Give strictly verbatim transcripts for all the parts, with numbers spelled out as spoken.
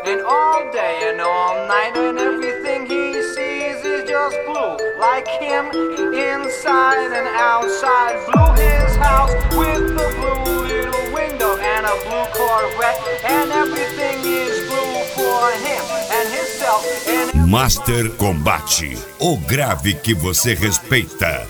And all day and all night, and everything he sees is just blue. Like him, inside and outside. Blue his house with the blue little window and a blue Corvette. And everything is blue for him and himself. And Master Combate, o grave que você respeita.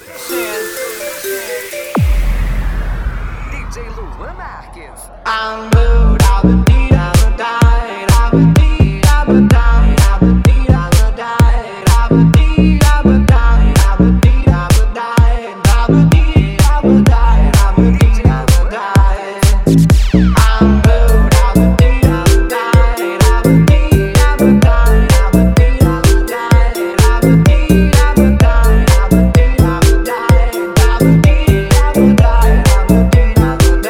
D J Luan Marques. I'm blue, I've been deed, I've been died, I've been deed, I've been died, I've been deed, I've been died, I've been deed, I've been died, I've been deed, I've been died, I've been deed, I've been died, I've been deed, I've been died. I'm blue, I've been deed, I've been died, I've been deed, I've been died, I've been deed, I've been died, I've been deed, I've been died, I've been deed, I've been died, I've been deed, I've been died, I've been deed, I've been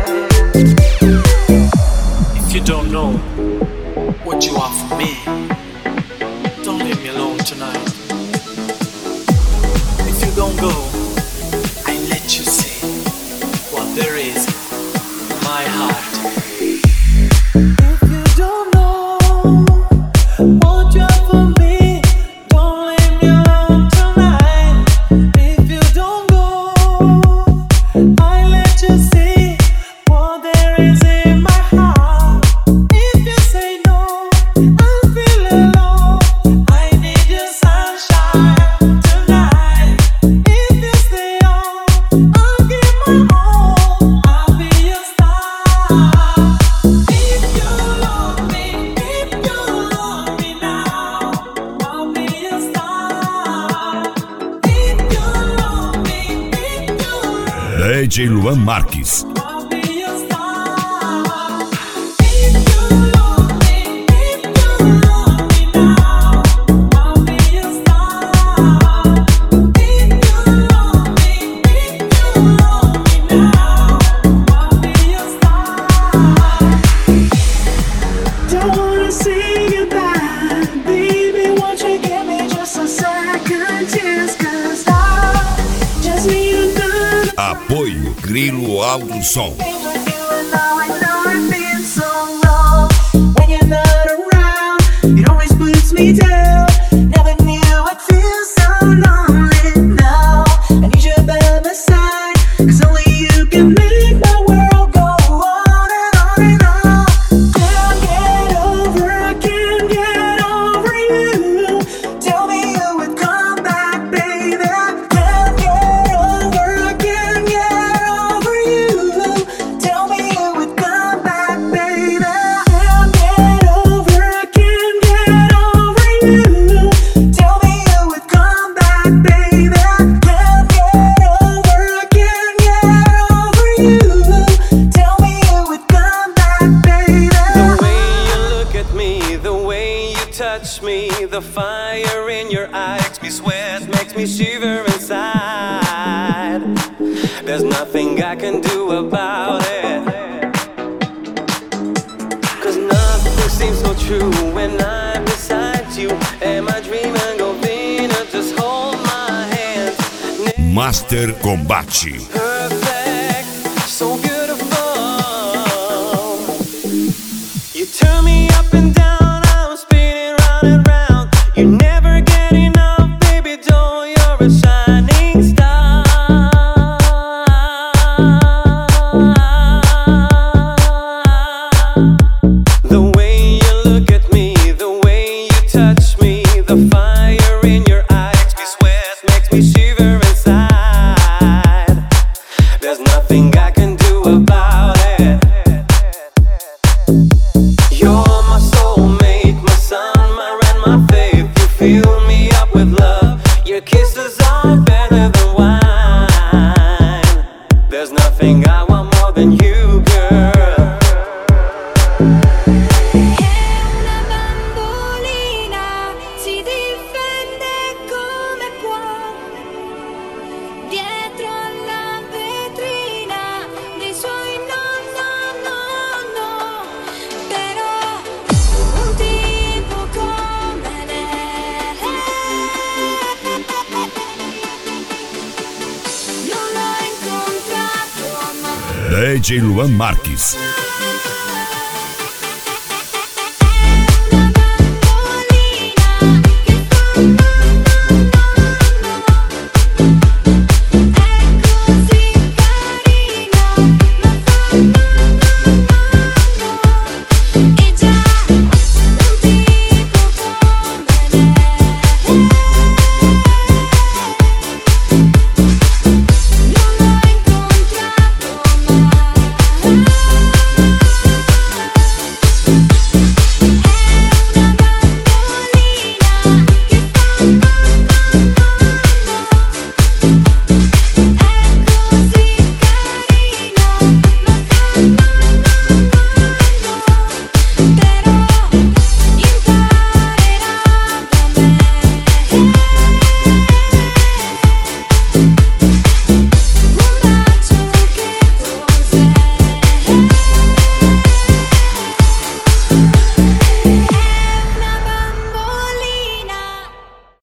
died. If you don't know what you are for me, don't leave me alone tonight. If you don't go, I let you see what there is in my heart. If you don't know what you are for me, don't leave me alone tonight. If you don't go, I let you see what there is in my heart. If you say no, I feel alone. I need your sunshine tonight. If you stay on, I'll give my all. I'll be your star. If you love me, if you love me now, I'll be your star. If you love me, if you love me, D J Luan Marques. I'll be your star. If you love me, if you love me now, I'll be your star. If you love me, if you love me now, I'll be your star. Don't wanna see you back, baby. Won't you give me just a second chance? 'Cause I just need another. Apoio Grilo Alto Som. When you're not around, it always puts me down. Never knew I'd feel so lonely now. I need you by my side, 'cause only you can make my world go on and on and on. Can't get over, I can't get over you. Tell me you would come back, baby. Can't get over, I can't get over you. Tell me you would come back, baby. Can't get over, I can't get over you. Tell me you would come back, baby. Can't get over, I can't get over you. Tell me you would come back, baby. The way you look at me, the way you touch me, the fire in your eyes makes me sweat, makes me shiver inside. There's nothing I can do about it, 'cause nothing seems so true when I'm beside you. Am I dreaming of Venus? Just hold my hand. Master Combate. Perfect, so beautiful. You turn me up and down, I'm spinning round and round. You never get enough, baby doll, you're a shining star. The way you look at me, the way you touch me, the fire in your eyes makes me sweat, makes me shiver inside. There's nothing I can do about it. You're my soulmate, my sun, my rain, my faith. You fill me up with love. Your kisses are better than wine. There's nothing I want more than you, girl. È una bambolina, si difende come può, dietro alla vetrina dei suoi no, no, no, no. Però un tipo come lei non l'ho incontrato mai. D J Luan Marques.